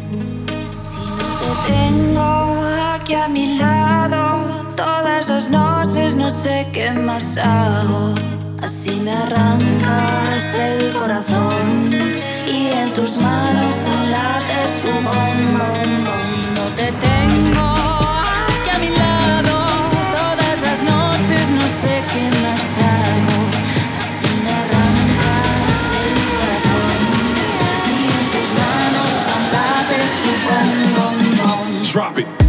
Si no te tengo aquí a mi lado, todas las noches no sé qué más hago. Así me arrancas el corazón y en tus manos late su bombón. Si no te tengo aquí a mi lado, todas las noches no sé qué más hago. Así me arrancas el corazón y en tus manos late su bombón. Drop it.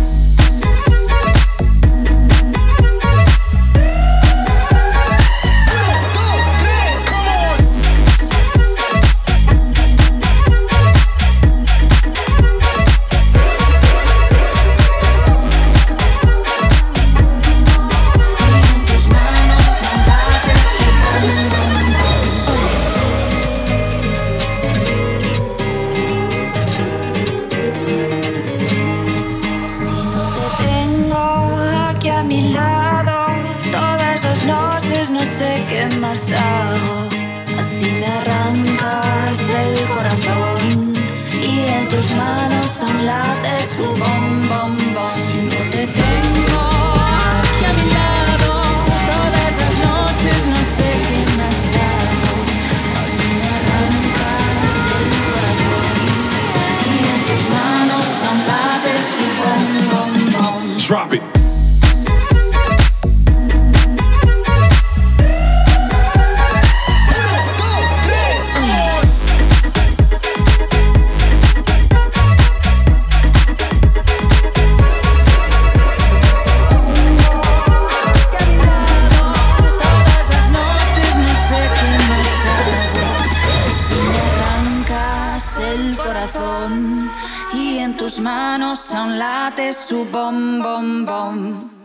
Todas las noches no sé qué más hago. Así me arrancas el corazón y en tus manos aún late su bombón. Si no te tengo aquí a mi lado, todas las noches no sé qué más hago. Así me arrancas el corazón y en tus manos aún late su bombón. Drop it. El corazón y en tus manos aún late su bom bom bom.